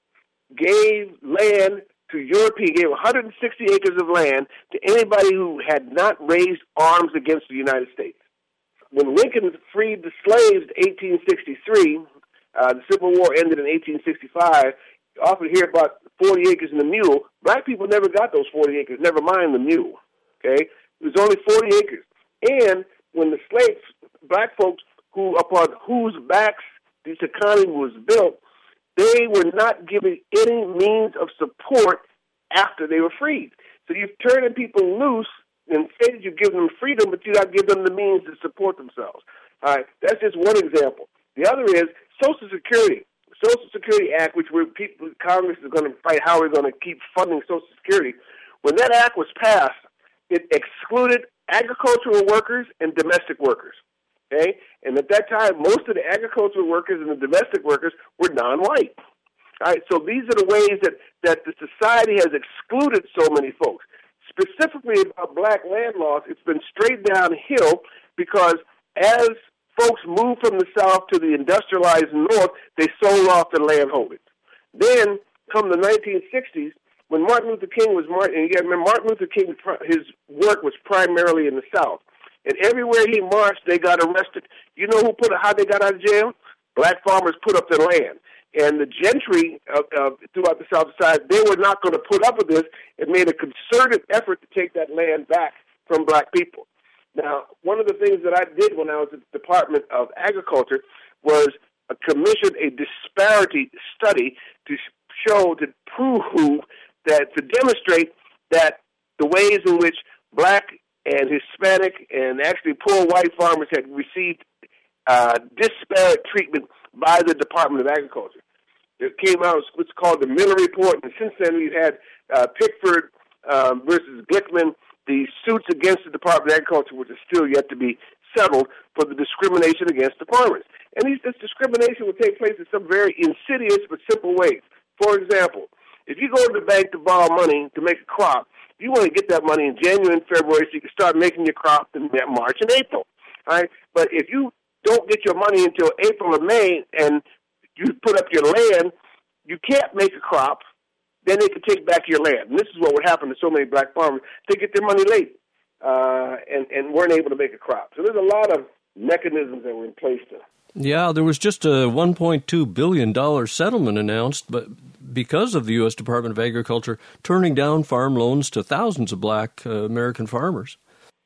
Speaker 8: gave land to European, gave one hundred sixty acres of land to anybody who had not raised arms against the United States. When Lincoln freed the slaves in eighteen sixty-three, uh, the Civil War ended in eighteen sixty-five. You often hear about forty acres and a mule. Black people never got those forty acres, never mind the mule. Okay, it was only forty acres. And when the slaves, black folks, who upon whose backs this economy was built, they were not given any means of support after they were freed. So you've turned people loose. Instead, you give them freedom, but you not give them the means to support themselves. All right, that's just one example. The other is Social Security. The Social Security Act, which we're, people, Congress is going to fight how we're going to keep funding Social Security. When that act was passed, it excluded agricultural workers and domestic workers. Okay, and at that time, most of the agricultural workers and the domestic workers were non-white. All right, so these are the ways that, that the society has excluded so many folks. Specifically about black land loss, it's been straight downhill because as folks moved from the South to the industrialized North, they sold off their land holdings. Then, come the nineteen sixties, when Martin Luther King was Martin, and you got to remember, Martin Luther King, his work was primarily in the South, and everywhere he marched, they got arrested. You know who put how they got out of jail? Black farmers put up their land. And the gentry uh, uh, throughout the South Side, they were not going to put up with this and made a concerted effort to take that land back from black people. Now, one of the things that I did when I was at the Department of Agriculture was uh, commission a disparity study to show, to prove that, to demonstrate that the ways in which black and Hispanic and actually poor white farmers had received uh, disparate treatment by the Department of Agriculture. It came out, what's called the Miller Report, and since then we've had uh, Pickford um, versus Glickman, the suits against the Department of Agriculture, which is still yet to be settled, for the discrimination against the farmers. And these, this discrimination will take place in some very insidious but simple ways. For example, if you go to the bank to borrow money to make a crop, you want to get that money in January and February so you can start making your crop in March and April. All right? But if you don't get your money until April or May and you put up your land, you can't make a crop, then they can take back your land. And this is what would happen to so many black farmers. They get their money late uh, and, and weren't able to make a crop. So there's a lot of mechanisms that were in place to.
Speaker 4: Yeah, there was just a one point two billion dollars settlement announced, but because of the U S Department of Agriculture turning down farm loans to thousands of black uh, American farmers.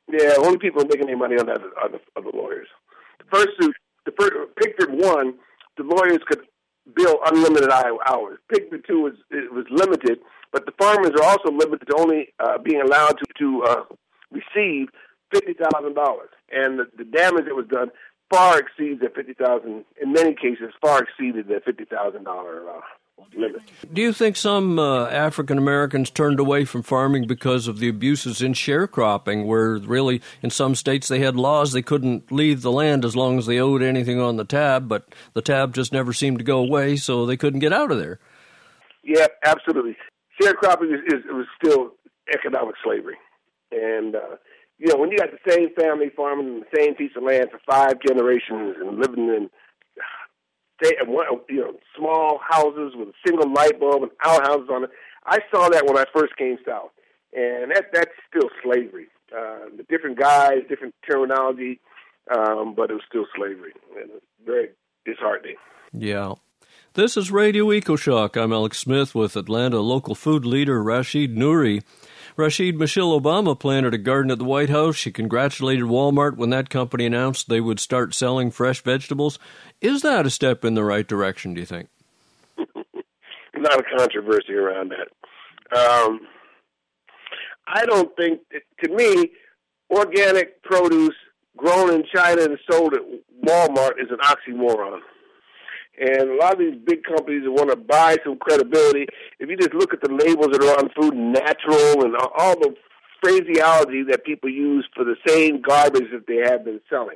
Speaker 8: Yeah, only people making any money on that are the, are the lawyers. The first suit, the first Pickford one, the lawyers could bill unlimited hours. Pickford two was it was limited, but the farmers are also limited to only uh, being allowed to to uh, receive fifty thousand dollars, and the, the damage that was done far exceeds that fifty thousand. In many cases, far exceeded that fifty thousand dollar uh, limit.
Speaker 4: Do you think some uh, African Americans turned away from farming because of the abuses in sharecropping, where really in some states they had laws they couldn't leave the land as long as they owed anything on the tab, but the tab just never seemed to go away, so they couldn't get out of there?
Speaker 8: Yeah, absolutely. Sharecropping is, is was still economic slavery, and uh, you know when you got the same family farming the same piece of land for five generations and living in Stay, you know, small houses with a single light bulb and outhouses on it. I saw that when I first came south, and that that's still slavery. Uh, the different guys, different terminology, um, but it was still slavery, and it's very disheartening.
Speaker 4: Yeah. This is Radio EcoShock. I'm Alex Smith with Atlanta local food leader Rashid Nouri. Rashid, Michelle Obama planted a garden at the White House. She congratulated Walmart when that company announced they would start selling fresh vegetables. Is that a step in the right direction, do you think?
Speaker 8: Not a controversy around that. Um, I don't think, to me, organic produce grown in China and sold at Walmart is an oxymoron. And a lot of these big companies that want to buy some credibility, if you just look at the labels that are on food, natural, and all the phraseology that people use for the same garbage that they have been selling.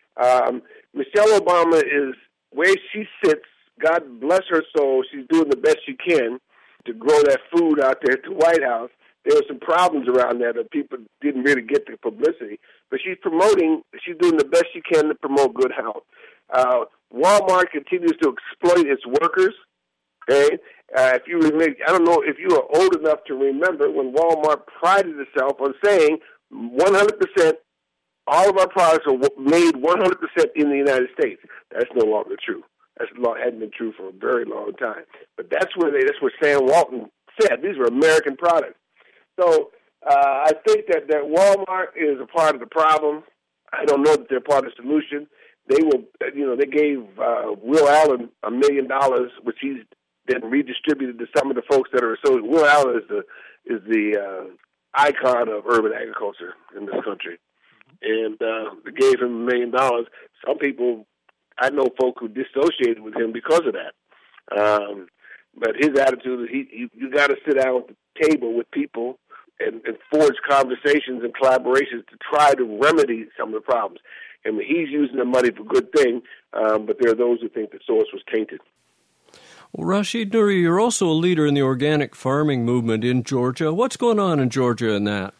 Speaker 8: Um, Michelle Obama is, where she sits, God bless her soul, she's doing the best she can to grow that food out there at the White House. There were some problems around that that people didn't really get the publicity. But she's promoting, she's doing the best she can to promote good health. Uh, Walmart continues to exploit its workers. Okay, uh, if you remember, I don't know if you are old enough to remember when Walmart prided itself on saying one hundred percent all of our products are made one hundred percent in the United States. That's no longer true. That's hadn't been true for a very long time. But that's where they, that's what Sam Walton said. These were American products. So uh, I think that, that Walmart is a part of the problem. I don't know that they're part of the solution. They will, you know, they gave uh, Will Allen a million dollars, which he's then redistributed to some of the folks that are associated. Will Allen is the is the uh, icon of urban agriculture in this country, and uh, they gave him a million dollars. Some people, I know folk who dissociated with him because of that. Um, but his attitude is he, he you got to sit down at the table with people and, and forge conversations and collaborations to try to remedy some of the problems. And he's using the money for good thing, um, but there are those who think the source was tainted.
Speaker 4: Well, Rashid Nouri, you're also a leader in the organic farming movement in Georgia. What's going on in Georgia in that?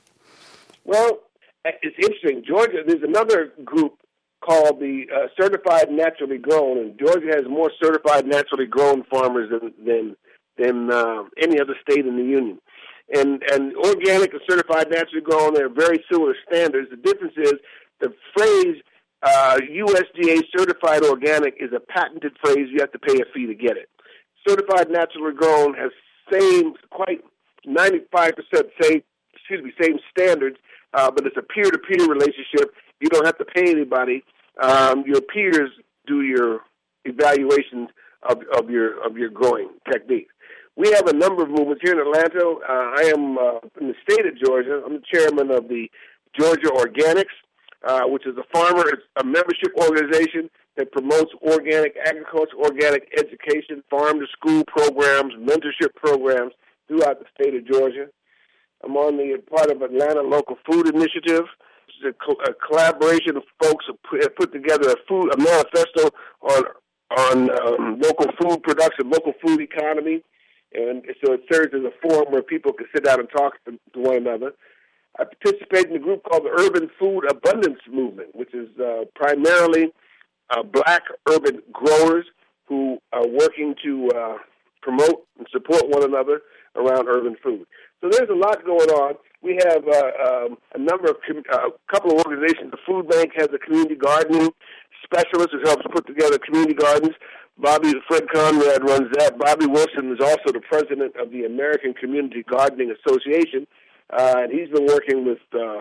Speaker 8: Well, it's interesting. Georgia, there's another group called the uh, Certified Naturally Grown, and Georgia has more certified naturally grown farmers than than, than uh, any other state in the union. And and organic and certified naturally grown, they're very similar standards. The difference is the phrase uh, U S D A certified organic is a patented phrase. You have to pay a fee to get it. Certified naturally grown has same, quite ninety-five percent same, excuse me, same standards, uh, but it's a peer-to-peer relationship. You don't have to pay anybody. Um, your peers do your evaluations of, of your of your growing techniques. We have a number of movements here in Atlanta. Uh, I am uh, in the state of Georgia. I'm the chairman of the Georgia Organics, uh, which is a farmer, it's a membership organization that promotes organic agriculture, organic education, farm-to-school programs, mentorship programs throughout the state of Georgia. I'm on the part of Atlanta Local Food Initiative. It's a, co- a collaboration of folks who put, have put together a food a manifesto on on um, local food production, local food economy, and so it serves as a forum where people can sit down and talk to, to one another. I participate in a group called the Urban Food Abundance Movement, which is uh, primarily uh, black urban growers who are working to uh, promote and support one another around urban food. So there's a lot going on. We have uh, um, a number of, com- a uh, couple of organizations. The Food Bank has a community gardening specialist who helps put together community gardens. Bobby, Fred Conrad runs that. Bobby Wilson is also the president of the American Community Gardening Association, uh, and he's been working with uh,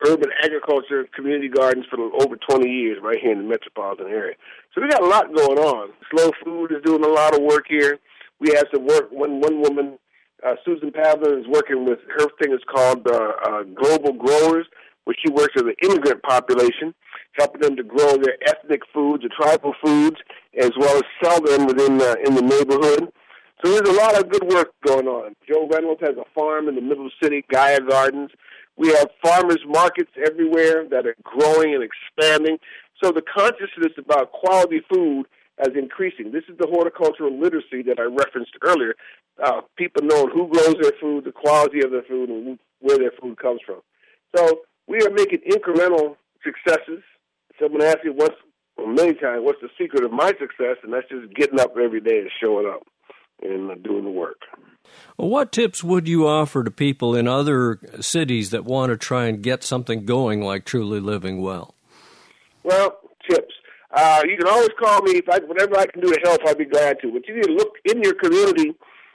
Speaker 8: urban agriculture community gardens for over twenty years right here in the metropolitan area. So we got a lot going on. Slow Food is doing a lot of work here. We have some work. One, one woman, uh, Susan Pavler, is working with, her thing is called uh, uh, Global Growers, where she works with the immigrant population, helping them to grow their ethnic foods, or tribal foods, as well as sell them within uh, in the neighborhood. So there's a lot of good work going on. Joe Reynolds has a farm in the middle of the city, Gaia Gardens. We have farmers markets everywhere that are growing and expanding. So the consciousness about quality food is increasing. This is the horticultural literacy that I referenced earlier. Uh, people knowing who grows their food, the quality of their food, and where their food comes from. So we are making incremental successes. Someone asked me once, well, many times, what's the secret of my success? And that's just getting up every day and showing up and uh, doing the work.
Speaker 4: Well, what tips would you offer to people in other cities that want to try and get something going like Truly Living Well?
Speaker 8: Well, tips. Uh, you can always call me. If I, whatever I can do to help, I'd be glad to. But you need to look in your community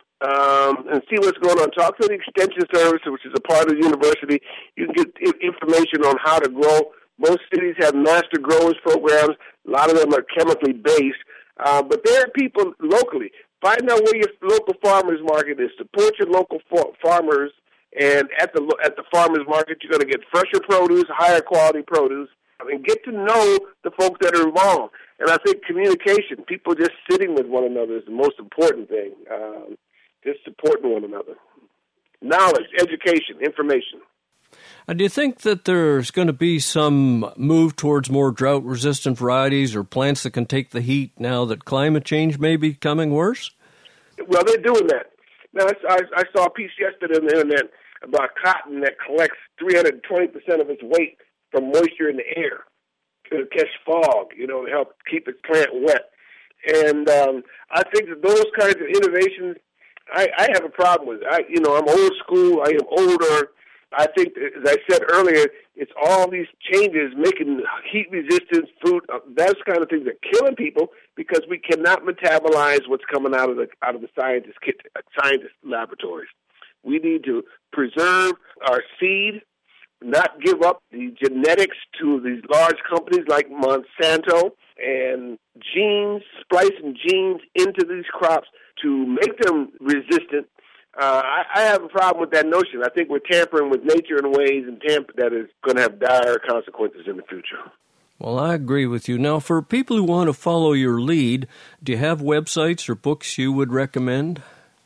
Speaker 8: um, and see what's going on. Talk to the Extension Service, which is a part of the university. You can get information on how to grow. Most cities have master growers programs. A lot of them are chemically based. Uh, but there are people locally. Find out where your local farmers market is. Support your local fa- farmers. And at the at the farmers market, you're going to get fresher produce, higher quality produce. And get to know the folks that are involved. And I think communication, people just sitting with one another is the most important thing. Um, just supporting one another. Knowledge, education, information.
Speaker 4: And do you think that there's going to be some move towards more drought-resistant varieties or plants that can take the heat now that climate change may be becoming worse?
Speaker 8: Well, they're doing that. Now, I, I, I saw a piece yesterday on the internet about cotton that collects three hundred twenty percent of its weight from moisture in the air to catch fog, you know, to help keep its plant wet. And um, I think that those kinds of innovations, I, I have a problem with. I, you know, I'm old school. I am older. I think, as I said earlier, it's all these changes making heat-resistant food. Uh, those kind of things are killing people because we cannot metabolize what's coming out of the out of the scientist kit, scientist laboratories. We need to preserve our seed, not give up the genetics to these large companies like Monsanto, and genes, splicing genes into these crops to make them resistant. Uh, I, I have a problem with that notion. I think we're tampering with nature in ways and tamper that is going to have dire consequences in the future.
Speaker 4: Well, I agree with you. Now, for people who want to follow your lead, do you have websites or books you would recommend?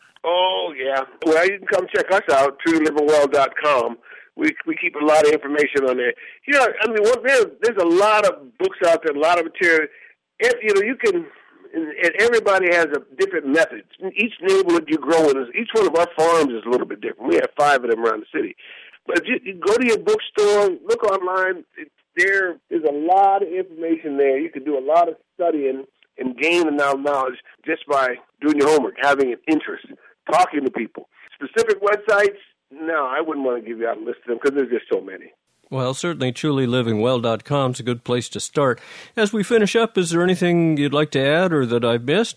Speaker 8: Oh, yeah. Well, you can come check us out, truly living well dot com. We we keep a lot of information on there. You know, I mean, well, there, there's a lot of books out there, a lot of material. If, you know, you can, and everybody has a different method. Each neighborhood you grow in, each one of our farms is a little bit different. We have five of them around the city. But if you, you go to your bookstore, look online. It, there is a lot of information there. You can do a lot of studying and gain enough knowledge just by doing your homework, having an interest, talking to people. Specific websites, no, I wouldn't want to give you out a list of them because there's just so many.
Speaker 4: Well, certainly truly living well dot com is a good place to start. As we finish up, is there anything you'd like to add or that I've missed?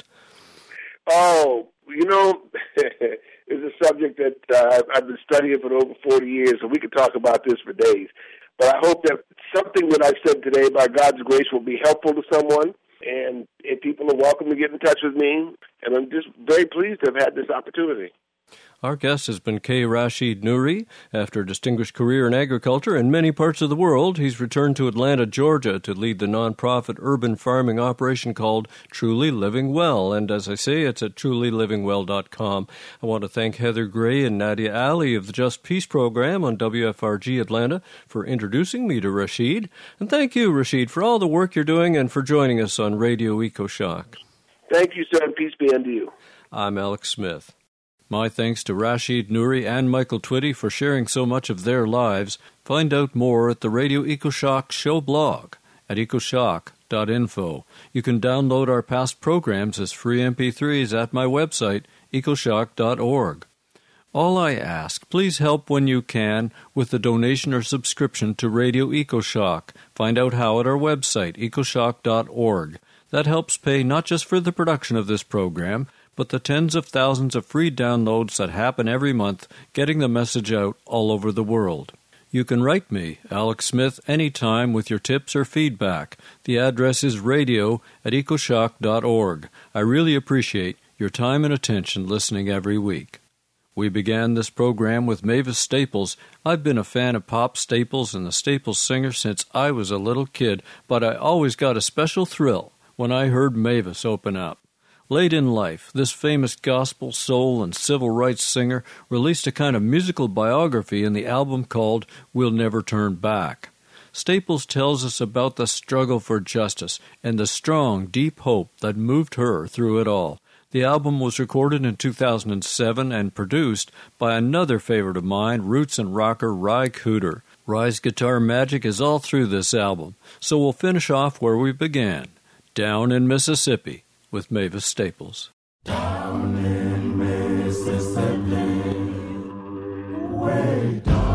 Speaker 8: Oh, you know, it's a subject that uh, I've been studying for over forty years, and we could talk about this for days. But I hope that something that I've said today, by God's grace, will be helpful to someone, and, and people are welcome to get in touch with me, and I'm just very pleased to have had this opportunity.
Speaker 4: Our guest has been K. Rashid Nouri. After a distinguished career in agriculture in many parts of the world, he's returned to Atlanta, Georgia to lead the nonprofit urban farming operation called Truly Living Well. And as I say, it's at truly living well dot com. I want to thank Heather Gray and Nadia Ali of the Just Peace program on W F R G Atlanta for introducing me to Rashid. And thank you, Rashid, for all the work you're doing and for joining us on Radio EcoShock.
Speaker 8: Thank you, sir, and peace be unto you.
Speaker 4: I'm Alex Smith. My thanks to Rashid Nouri and Michael Twitty for sharing so much of their lives. Find out more at the Radio EcoShock show blog at ecoshock dot info. You can download our past programs as free M P threes at my website, ecoshock dot org. All I ask, please help when you can with a donation or subscription to Radio EcoShock. Find out how at our website, ecoshock dot org. That helps pay not just for the production of this program, but the tens of thousands of free downloads that happen every month, getting the message out all over the world. You can write me, Alex Smith, anytime with your tips or feedback. The address is radio at ecoshock dot org. I really appreciate your time and attention listening every week. We began this program with Mavis Staples. I've been a fan of Pop Staples and the Staples singer since I was a little kid, but I always got a special thrill when I heard Mavis open up. Late in life, this famous gospel, soul, and civil rights singer released a kind of musical biography in the album called We'll Never Turn Back. Staples tells us about the struggle for justice and the strong, deep hope that moved her through it all. The album was recorded in two thousand seven and produced by another favorite of mine, roots and rocker Ry Cooder. Ry's guitar magic is all through this album, so we'll finish off where we began, Down in Mississippi, with Mavis Staples.
Speaker 9: Down in Mississippi, way down.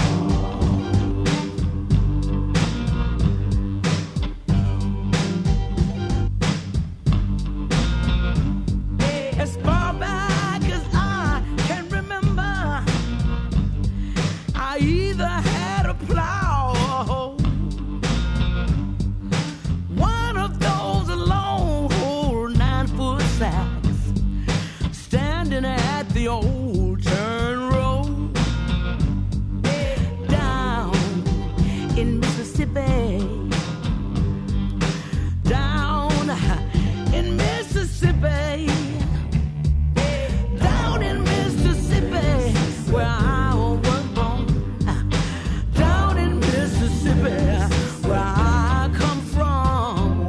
Speaker 3: As far back as I can remember, I either had a plow or hoe. One of those long nine-foot sacks standing at the old turn road. Down in Mississippi, down in Mississippi, down in Mississippi, where I was born. Down in Mississippi, where I come from.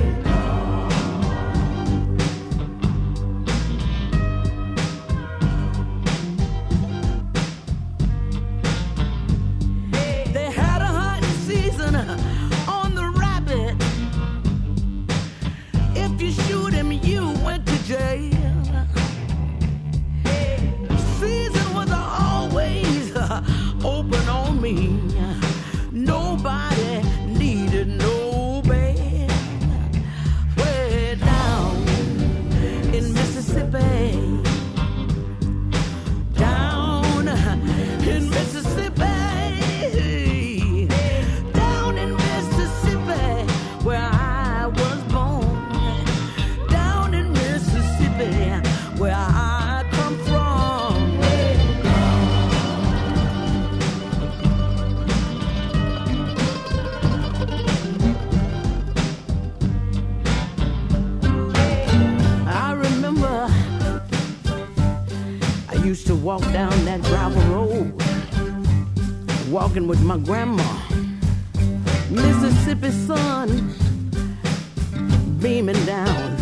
Speaker 3: They had a hunting season on the rabbit. If you shoot him, you went to jail. Season was always open on me. Nobody needed no bail. Way down in Mississippi, down in Mississippi, down in Mississippi, where I was born. Down in Mississippi, where I come from. I remember I used to walk down that gravel road, walking with my grandma. Mississippi sun beaming down.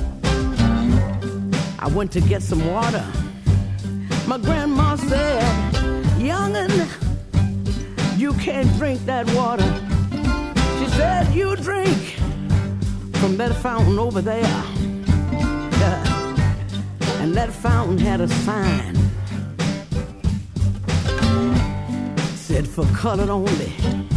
Speaker 3: I went to get some water. My grandma said, "Young'un, you can't drink that water." She said, "You drink from that fountain over there." Uh, and that fountain had a sign. Said, "For colored only."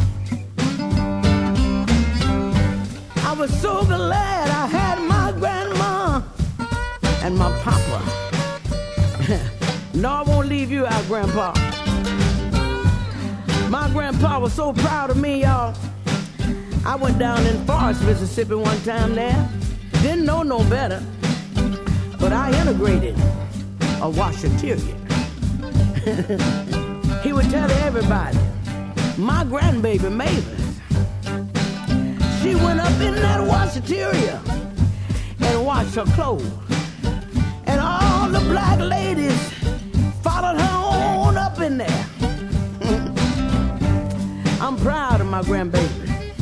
Speaker 3: I was so glad I had my grandma and my papa. No, I won't leave you out, Grandpa. My grandpa was so proud of me, y'all. I went down in Forest, Mississippi one time there. Didn't know no better, but I integrated a washateria. He would tell everybody, my grandbaby Mavis, she went up in that washateria and washed her clothes. And all the black ladies followed her on up in there. I'm proud of my grandbaby.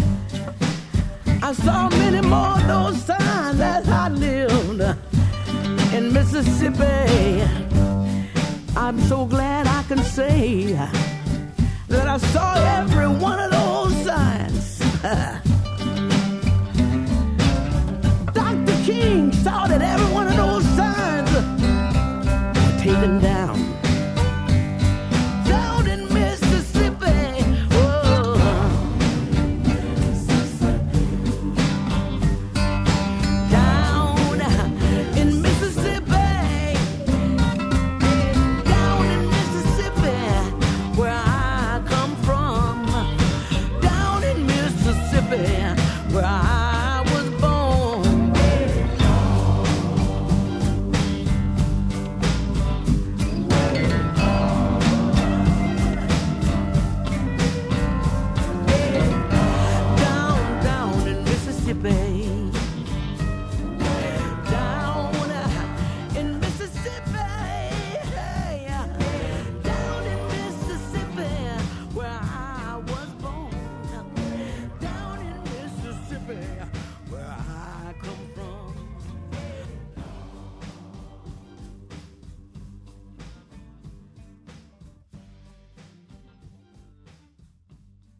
Speaker 3: I saw many more of those signs as I lived in Mississippi. I'm so glad I can say that I saw every